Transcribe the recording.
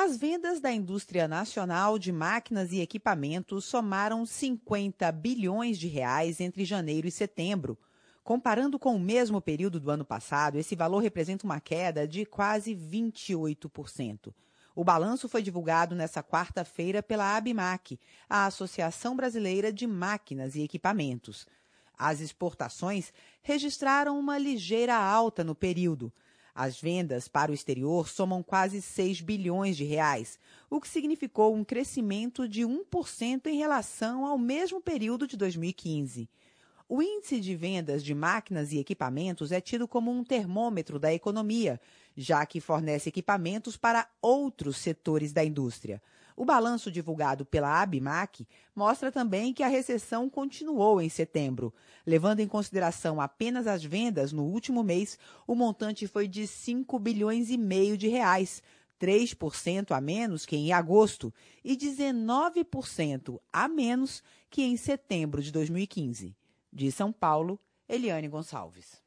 As vendas da indústria nacional de máquinas e equipamentos somaram 50 bilhões de reais entre janeiro e setembro. Comparando com o mesmo período do ano passado, esse valor representa uma queda de quase 28%. O balanço foi divulgado nesta quarta-feira pela ABMAQ, a Associação Brasileira de Máquinas e Equipamentos. As exportações registraram uma ligeira alta no período. As vendas para o exterior somam quase 6 bilhões de reais, o que significou um crescimento de 1% em relação ao mesmo período de 2015. O índice de vendas de máquinas e equipamentos é tido como um termômetro da economia, já que fornece equipamentos para outros setores da indústria. O balanço divulgado pela ABMAQ mostra também que a recessão continuou em setembro. Levando em consideração apenas as vendas no último mês, o montante foi de 5 bilhões e meio de reais, 3% a menos que em agosto e 19% a menos que em setembro de 2015. De São Paulo, Eliane Gonçalves.